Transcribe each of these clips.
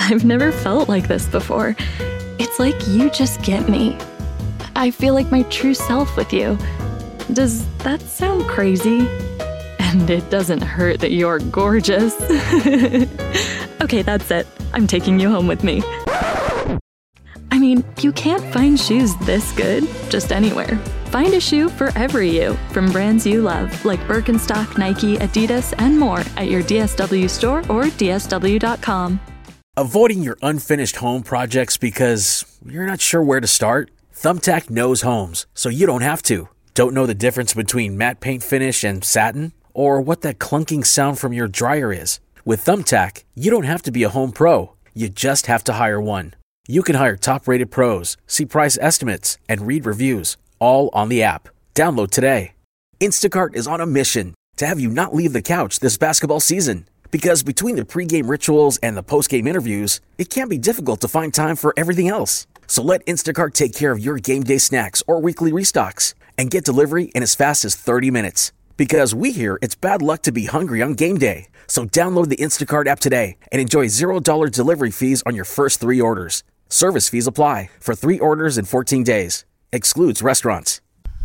I've never felt like this before. It's like you just get me. I feel like my true self with you. Does that sound crazy? And it doesn't hurt that you're gorgeous. Okay, that's it. I'm taking you home with me. I mean, you can't find shoes this good just anywhere. Find a shoe for every you from brands you love, like Birkenstock, Nike, Adidas, and more at your DSW store or DSW.com. Avoiding your unfinished home projects because you're not sure where to start? Thumbtack knows homes, so you don't have to. Don't know the difference between matte paint finish and satin? Or what that clunking sound from your dryer is? With Thumbtack, you don't have to be a home pro. You just have to hire one. You can hire top-rated pros, see price estimates, and read reviews, all on the app. Download today. Instacart is on a mission to have you not leave the couch this basketball season. Because between the pregame rituals and the postgame interviews, it can be difficult to find time for everything else. So let Instacart take care of your game day snacks or weekly restocks and get delivery in as fast as 30 minutes. Because we hear it's bad luck to be hungry on game day. So download the Instacart app today and enjoy $0 delivery fees on your first 3 orders. Service fees apply for 3 orders in 14 days. Excludes restaurants.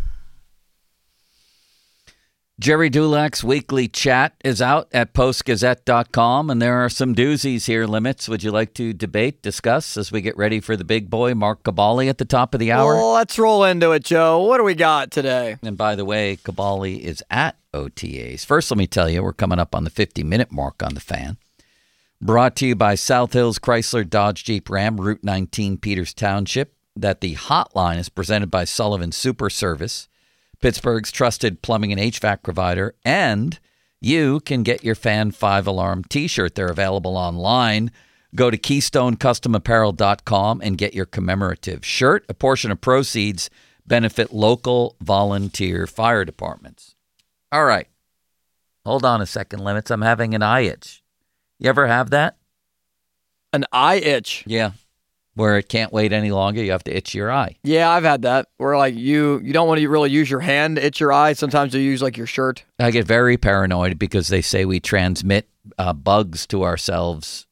Jerry Dulak's weekly chat is out at postgazette.com, and there are some doozies here, Limits. Would you like to debate, discuss as we get ready for the big boy, Mark Cabali, at the top of the hour? Well, let's roll into it, Joe. What do we got today? And by the way, Cabali is at OTAs. First, let me tell you, we're coming up on the 50-minute mark on the Fan. Brought to you by South Hills Chrysler Dodge Jeep Ram, Route 19, Peters Township. That the hotline is presented by Sullivan Super Service, Pittsburgh's trusted plumbing and HVAC provider, and you can get your Fan 5-alarm T-shirt. They're available online. Go to KeystoneCustomApparel.com and get your commemorative shirt. A portion of proceeds benefit local volunteer fire departments. All right. Hold on a second, Limits. I'm having an eye itch. You ever have that? An eye itch? Yeah. Where it can't wait any longer, you have to itch your eye. Yeah, I've had that. Where like you don't want to really use your hand to itch your eye. Sometimes you use like your shirt. I get very paranoid because they say we transmit bugs to ourselves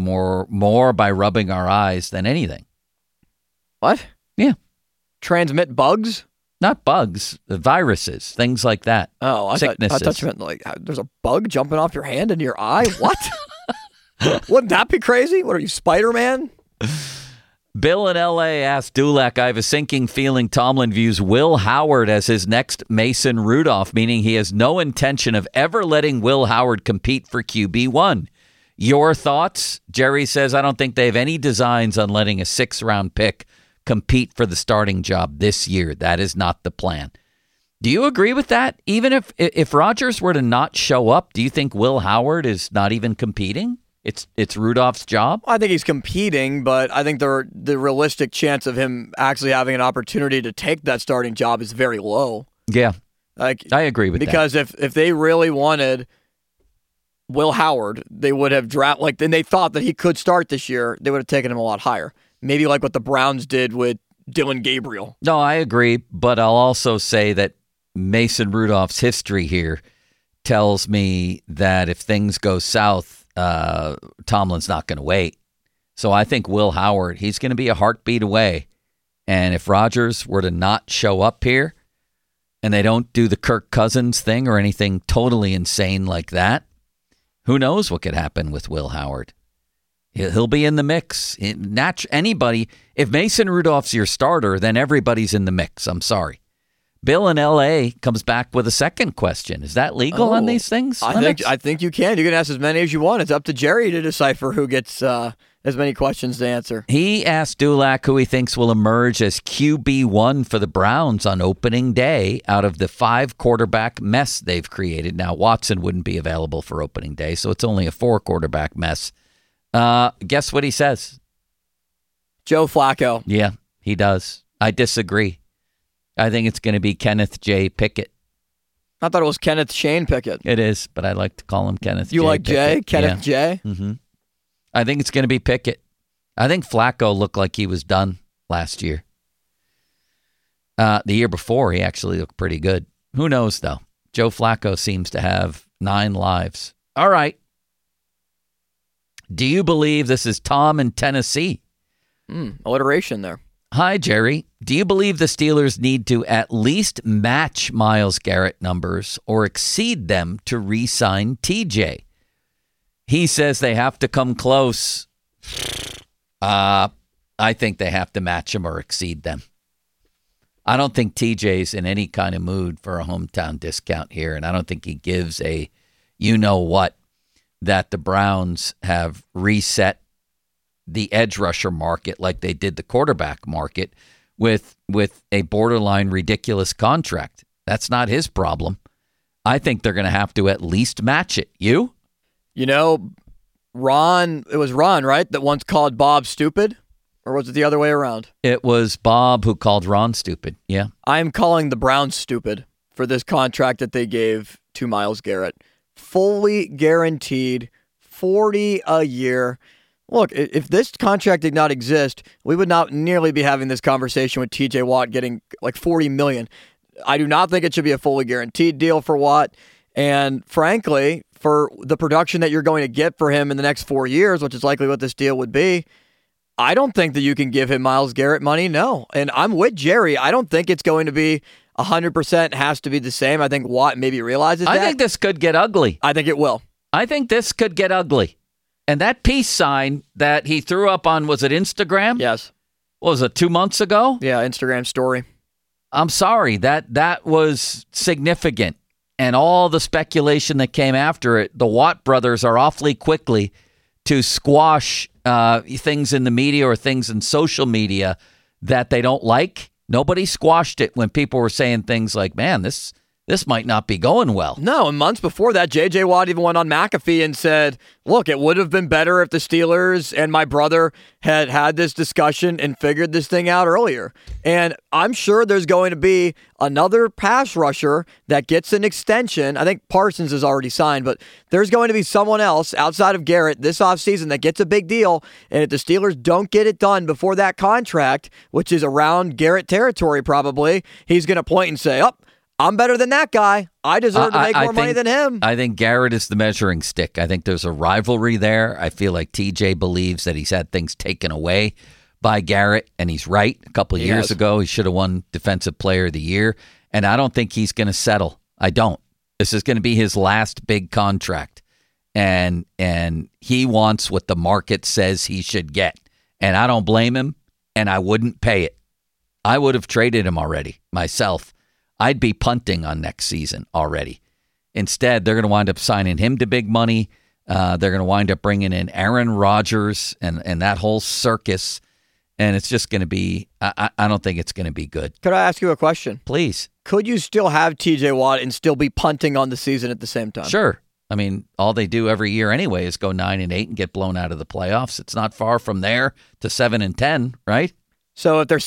more by rubbing our eyes than anything. What? Yeah. Transmit bugs? Not bugs, viruses, things like that. Oh, I thought you meant like there's a bug jumping off your hand into your eye. What? Wouldn't that be crazy? What are you, Spider-Man? Bill in L.A. asked Dulac, I have a sinking feeling Tomlin views Will Howard as his next Mason Rudolph, meaning he has no intention of ever letting Will Howard compete for QB1. Your thoughts? Jerry says, I don't think they have any designs on letting a 6th-round pick compete for the starting job this year. That is not the plan. Do you agree with that? Even if Rodgers were to not show up, do you think Will Howard is not even competing? It's Rudolph's job? I think he's competing, but I think the realistic chance of him actually having an opportunity to take that starting job is very low. Yeah, I agree with that. Because if they really wanted Will Howard, they would have then they thought that he could start this year, they would have taken him a lot higher. Maybe like what the Browns did with Dylan Gabriel. No, I agree, but I'll also say that Mason Rudolph's history here tells me that if things go south, Tomlin's not going to wait. So I think Will Howard, he's going to be a heartbeat away. And if Rodgers were to not show up here and they don't do the Kirk Cousins thing or anything totally insane like that, who knows what could happen with Will Howard? He'll be in the mix. Anybody, if Mason Rudolph's your starter, then everybody's in the mix. I'm sorry. Bill in L.A. comes back with a second question. Is that legal on these things? I think you can. You can ask as many as you want. It's up to Jerry to decipher who gets as many questions to answer. He asked Dulac who he thinks will emerge as QB1 for the Browns on opening day out of the 5-quarterback mess they've created. Now, Watson wouldn't be available for opening day, so it's only a 4-quarterback mess. Guess what he says? Joe Flacco. Yeah, he does. I disagree. I think it's going to be Kenneth J. Pickett. I thought it was Kenneth Shane Pickett. It is, but I like to call him Kenneth J. You like Pickett. Kenneth J? Mm-hmm. I think it's going to be Pickett. I think Flacco looked like he was done last year. The year before, he actually looked pretty good. Who knows, though? Joe Flacco seems to have 9 lives. All right. Do you believe this is Tom in Tennessee? Alliteration there. Hi, Jerry. Do you believe the Steelers need to at least match Myles Garrett numbers or exceed them to re-sign TJ? He says they have to come close. I think they have to match them or exceed them. I don't think TJ's in any kind of mood for a hometown discount here, and I don't think he gives a you-know-what that the Browns have reset the edge rusher market like they did the quarterback market with a borderline ridiculous contract. That's not his problem. I think they're going to have to at least match it. You? You know, it was Ron, right, that once called Bob stupid? Or was it the other way around? It was Bob who called Ron stupid, yeah. I'm calling the Browns stupid for this contract that they gave to Myles Garrett. Fully guaranteed, $40 a year. Look, if this contract did not exist, we would not nearly be having this conversation with TJ Watt getting like $40 million. I do not think it should be a fully guaranteed deal for Watt. And frankly, for the production that you're going to get for him in the next 4 years, which is likely what this deal would be, I don't think that you can give him Myles Garrett money, no. And I'm with Jerry. I don't think it's going to be 100% has to be the same. I think Watt maybe realizes that. I think this could get ugly. I think it will. I think this could get ugly. And that peace sign that he threw up on, was it Instagram? Yes. What was it, 2 months ago? Yeah, Instagram story. I'm sorry, that was significant. And all the speculation that came after it, the Watt brothers are awfully quickly to squash things in the media or things in social media that they don't like. Nobody squashed it when people were saying things like, man, this might not be going well. No, and months before that, J.J. Watt even went on McAfee and said, look, it would have been better if the Steelers and my brother had this discussion and figured this thing out earlier. And I'm sure there's going to be another pass rusher that gets an extension. I think Parsons is already signed, but there's going to be someone else outside of Garrett this offseason that gets a big deal. And if the Steelers don't get it done before that contract, which is around Garrett territory probably, he's going to point and say, I'm better than that guy. I deserve to make more money than him. I think Garrett is the measuring stick. I think there's a rivalry there. I feel like TJ believes that he's had things taken away by Garrett, and he's right. A couple of years ago, he should have won Defensive Player of the Year, and I don't think he's going to settle. I don't. This is going to be his last big contract, and he wants what the market says he should get, and I don't blame him, and I wouldn't pay it. I would have traded him already myself. I'd be punting on next season already. Instead, they're going to wind up signing him to big money. They're going to wind up bringing in Aaron Rodgers and that whole circus. And it's just going to be, I don't think it's going to be good. Could I ask you a question? Please. Could you still have TJ Watt and still be punting on the season at the same time? Sure. I mean, all they do every year anyway is go 9-8 and get blown out of the playoffs. It's not far from there to 7-10, right? So if they're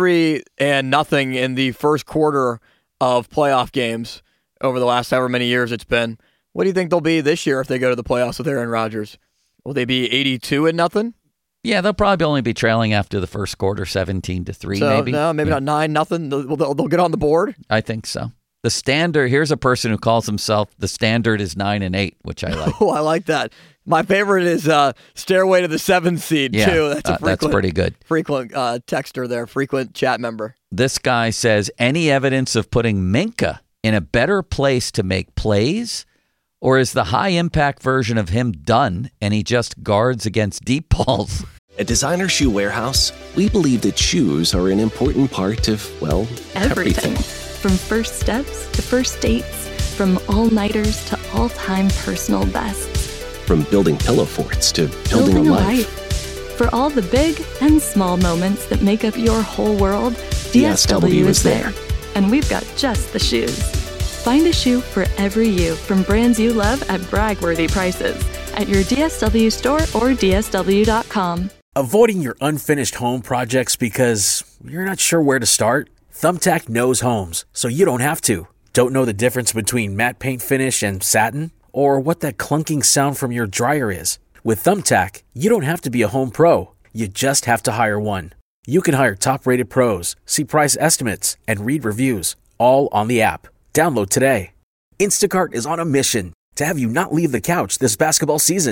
73-0 in the first quarter of playoff games over the last however many years it's been, what do you think they'll be this year if they go to the playoffs with Aaron Rodgers? Will they be 82-0? Yeah, they'll probably only be trailing after the first quarter, 17-3, so, maybe. No, maybe not 9-0. They'll get on the board? I think so. The standard, here's a person who calls himself, the standard is 9-8, which I like. Oh, I like that. My favorite is Stairway to the 7th seed, too. That's pretty good. Frequent texter there, frequent chat member. This guy says, any evidence of putting Minkah in a better place to make plays? Or is the high-impact version of him done and he just guards against deep balls? At Designer Shoe Warehouse, we believe that shoes are an important part of, well, everything. From first steps to first dates, from all-nighters to all-time personal bests. From building pillow forts to building a life. For all the big and small moments that make up your whole world, DSW is there. And we've got just the shoes. Find a shoe for every you from brands you love at brag-worthy prices at your DSW store or DSW.com. Avoiding your unfinished home projects because you're not sure where to start? Thumbtack knows homes, so you don't have to. Don't know the difference between matte paint finish and satin? Or what that clunking sound from your dryer is? With Thumbtack, you don't have to be a home pro. You just have to hire one. You can hire top-rated pros, see price estimates, and read reviews, all on the app. Download today. Instacart is on a mission to have you not leave the couch this basketball season.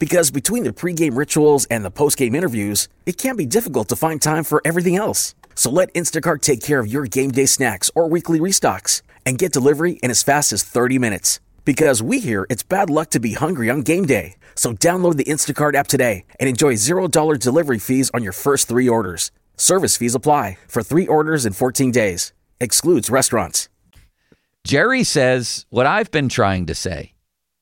Because between the pregame rituals and the postgame interviews, it can be difficult to find time for everything else. So let Instacart take care of your game day snacks or weekly restocks and get delivery in as fast as 30 minutes. Because we hear it's bad luck to be hungry on game day. So download the Instacart app today and enjoy $0 delivery fees on your first 3 orders. Service fees apply for 3 orders in 14 days. Excludes restaurants. Jerry says what I've been trying to say.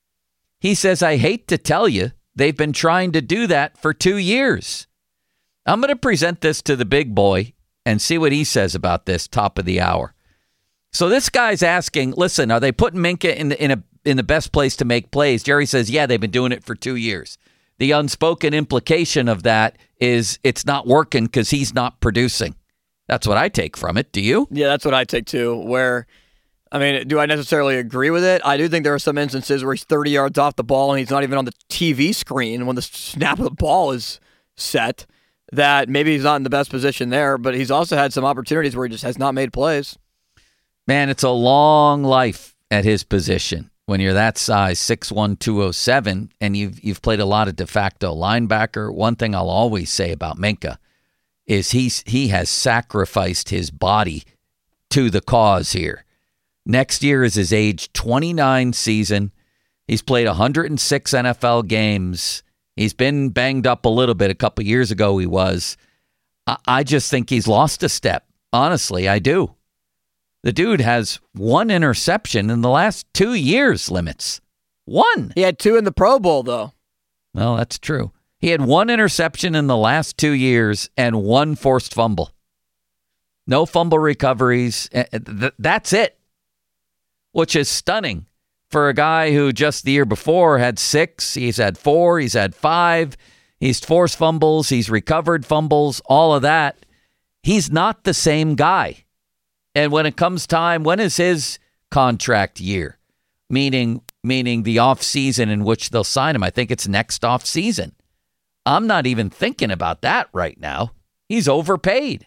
He says, I hate to tell you, they've been trying to do that for 2 years. I'm going to present this to the big boy and see what he says about this top of the hour. So this guy's asking, listen, are they putting Minkah in the best place to make plays? Jerry says, yeah, they've been doing it for 2 years. The unspoken implication of that is it's not working because he's not producing. That's what I take from it. Do you? Yeah, that's what I take too. Where, I mean, do I necessarily agree with it? I do think there are some instances where he's 30 yards off the ball and he's not even on the TV screen when the snap of the ball is set, that maybe he's not in the best position there, but he's also had some opportunities where he just has not made plays. Man, it's a long life at his position when you're that size, 6'1", 207, and you've played a lot of de facto linebacker. One thing I'll always say about Minkah is he has sacrificed his body to the cause here. Next year is his age 29 season. He's played 106 NFL games. He's been banged up a little bit. A couple years ago he was. I just think he's lost a step. Honestly, I do. The dude has 1 interception in the last 2 years, Limits. 1. He had 2 in the Pro Bowl, though. Well, that's true. He had 1 interception in the last 2 years and 1 forced fumble. No fumble recoveries. That's it, which is stunning for a guy who just the year before had 6. He's had 4. He's had 5. He's forced fumbles. He's recovered fumbles, all of that. He's not the same guy. And when it comes time, when is his contract year? Meaning the off season in which they'll sign him. I think it's next off season. I'm not even thinking about that right now. He's overpaid.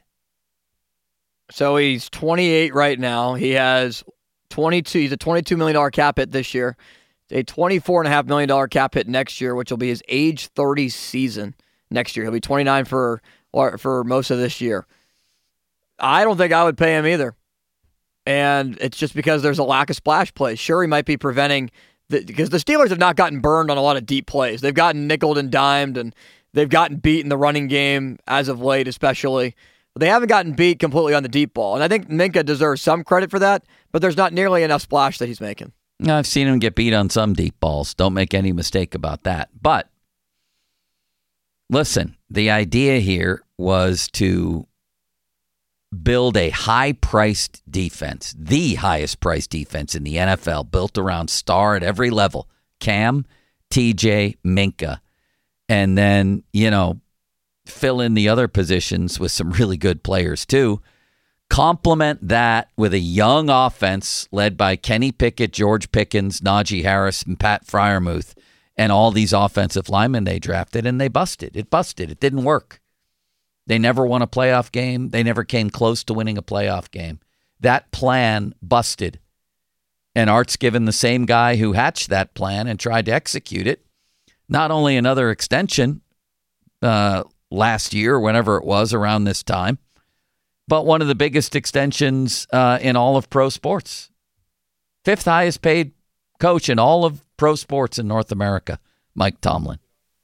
So he's 28 right now. He has 22. He's a $22 million cap hit this year. A $24.5 million cap hit next year, which will be his age 30 season next year. He'll be 29 for most of this year. I don't think I would pay him either. And it's just because there's a lack of splash plays. Sure, he might be preventing, because the Steelers have not gotten burned on a lot of deep plays. They've gotten nickeled and dimed, and they've gotten beat in the running game as of late, especially. But they haven't gotten beat completely on the deep ball. And I think Minkah deserves some credit for that, but there's not nearly enough splash that he's making. I've seen him get beat on some deep balls. Don't make any mistake about that. But listen, the idea here was to build a high-priced defense, the highest-priced defense in the NFL, built around star at every level, Cam, TJ, Minkah, and then, fill in the other positions with some really good players too. Complement that with a young offense led by Kenny Pickett, George Pickens, Najee Harris, and Pat Freiermuth, and all these offensive linemen they drafted, and they busted. It busted. It didn't work. They never won a playoff game. They never came close to winning a playoff game. That plan busted. And Art's given the same guy who hatched that plan and tried to execute it not only another extension last year, whenever it was around this time, but one of the biggest extensions in all of pro sports. 5th highest paid coach in all of pro sports in North America, Mike Tomlin.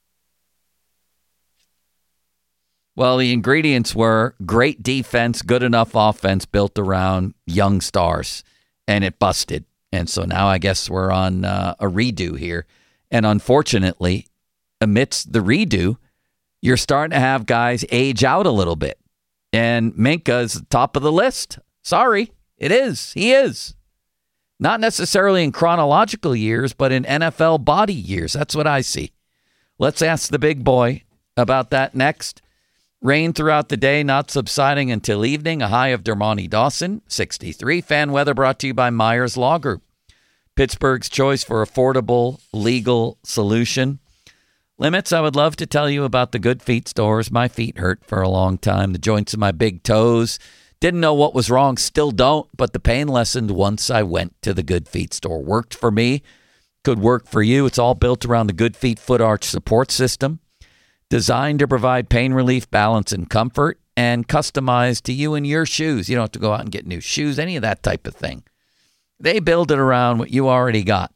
Well, the ingredients were great defense, good enough offense built around young stars, and it busted. And so now I guess we're on a redo here. And unfortunately, amidst the redo, you're starting to have guys age out a little bit. And Minkah is top of the list. Sorry, it is. He is. Not necessarily in chronological years, but in NFL body years. That's what I see. Let's ask the big boy about that next. Rain throughout the day, not subsiding until evening. A high of Dermonti Dawson, 63. Fan weather brought to you by Myers Law Group. Pittsburgh's choice for affordable, legal solution. Limits, I would love to tell you about the Good Feet stores. My feet hurt for a long time. The joints of my big toes. Didn't know what was wrong, still don't, but the pain lessened once I went to the Good Feet store. Worked for me. could work for you. It's all built around the Good Feet Foot Arch support system, designed to provide pain relief, balance, and comfort, and customized to you and your shoes. You don't have to go out and get new shoes, any of that type of thing. They build it around what you already got.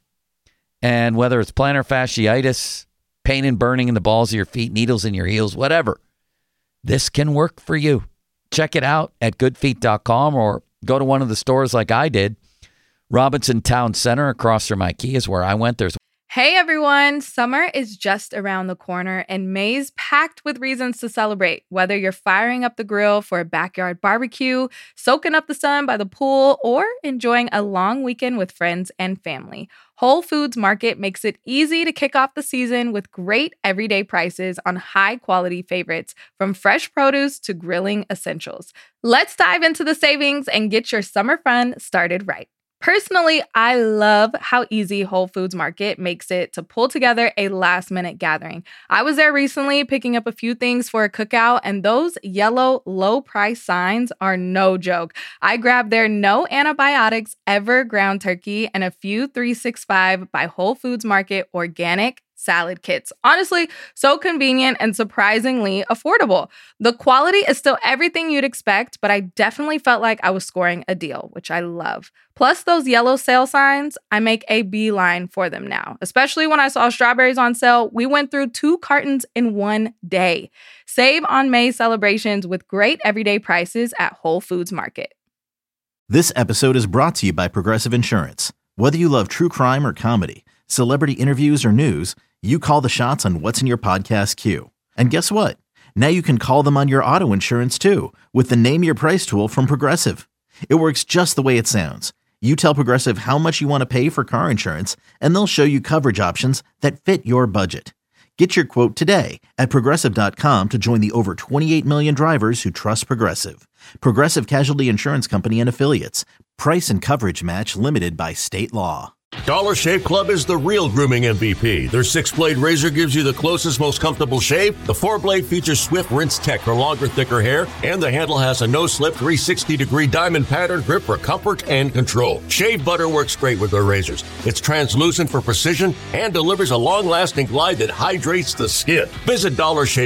And whether it's plantar fasciitis, pain and burning in the balls of your feet, needles in your heels, whatever, this can work for you. Check it out at goodfeet.com or go to one of the stores like I did. Robinson Town Center across from IKEA is where I went. Hey everyone, summer is just around the corner and May's packed with reasons to celebrate. Whether you're firing up the grill for a backyard barbecue, soaking up the sun by the pool, or enjoying a long weekend with friends and family, Whole Foods Market makes it easy to kick off the season with great everyday prices on high-quality favorites, from fresh produce to grilling essentials. Let's dive into the savings and get your summer fun started right. Personally, I love how easy Whole Foods Market makes it to pull together a last-minute gathering. I was there recently picking up a few things for a cookout, and those yellow low-price signs are no joke. I grabbed their no antibiotics ever ground turkey and a few 365 by Whole Foods Market organic salad kits. Honestly, so convenient and surprisingly affordable. The quality is still everything you'd expect, but I definitely felt like I was scoring a deal, which I love. Plus those yellow sale signs, I make a beeline for them now. Especially when I saw strawberries on sale, we went through 2 cartons in one day. Save on May celebrations with great everyday prices at Whole Foods Market. This episode is brought to you by Progressive Insurance. Whether you love true crime or comedy, celebrity interviews or news, you call the shots on what's in your podcast queue. And guess what? Now you can call them on your auto insurance too with the Name Your Price tool from Progressive. It works just the way it sounds. You tell Progressive how much you want to pay for car insurance, and they'll show you coverage options that fit your budget. Get your quote today at Progressive.com to join the over 28 million drivers who trust Progressive. Progressive Casualty Insurance Company and Affiliates. Price and coverage match limited by state law. Dollar Shave Club is the real grooming MVP. Their 6-blade razor gives you the closest, most comfortable shave. The 4-blade features swift rinse tech for longer, thicker hair. And the handle has a no-slip 360-degree diamond pattern grip for comfort and control. Shave butter works great with their razors. It's translucent for precision and delivers a long-lasting glide that hydrates the skin. Visit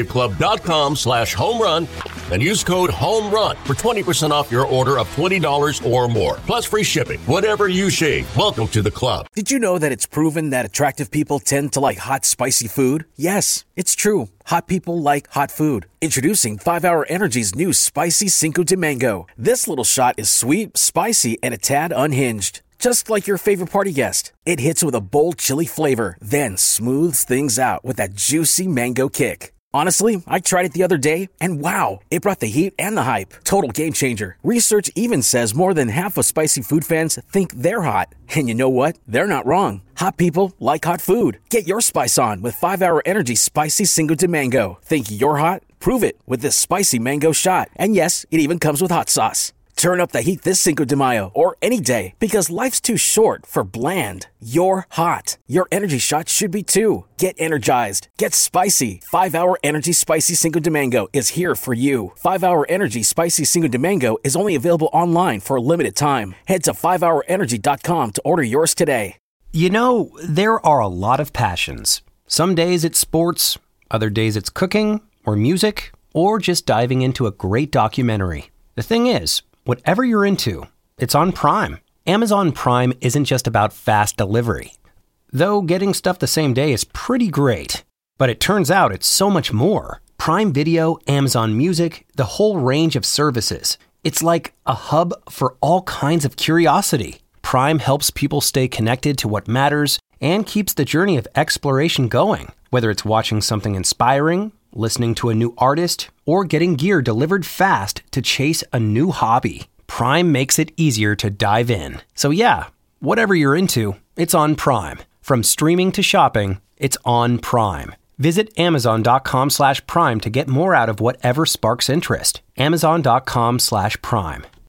DollarShaveClub.com/homerun and use code HOMERUN for 20% off your order of $20 or more. Plus free shipping. Whatever you shave, welcome to the club. Did you know that it's proven that attractive people tend to like hot, spicy food? Yes, it's true. Hot people like hot food. Introducing 5-Hour Energy's new Spicy Cinco de Mango. This little shot is sweet, spicy, and a tad unhinged. Just like your favorite party guest. It hits with a bold chili flavor, then smooths things out with that juicy mango kick. Honestly, I tried it the other day, and wow, it brought the heat and the hype. Total game changer. Research even says more than half of spicy food fans think they're hot. And you know what? They're not wrong. Hot people like hot food. Get your spice on with 5-Hour Energy Spicy Cinco de Mango. Think you're hot? Prove it with this spicy mango shot. And yes, it even comes with hot sauce. Turn up the heat this Cinco de Mayo or any day, because life's too short for bland. You're hot. Your energy shot should be too. Get energized. Get spicy. 5-Hour Energy Spicy Cinco de Mango is here for you. 5-Hour Energy Spicy Cinco de Mango is only available online for a limited time. Head to 5hourenergy.com to order yours today. You know, there are a lot of passions. Some days it's sports, other days it's cooking or music, or just diving into a great documentary. The thing is, whatever you're into, it's on Prime. Amazon Prime isn't just about fast delivery. Though getting stuff the same day is pretty great. But it turns out it's so much more. Prime Video, Amazon Music, the whole range of services. It's like a hub for all kinds of curiosity. Prime helps people stay connected to what matters and keeps the journey of exploration going. Whether it's watching something inspiring, listening to a new artist, or getting gear delivered fast to chase a new hobby. Prime makes it easier to dive in. So yeah, whatever you're into, it's on Prime. From streaming to shopping, it's on Prime. Visit Amazon.com/Prime to get more out of whatever sparks interest. Amazon.com/Prime.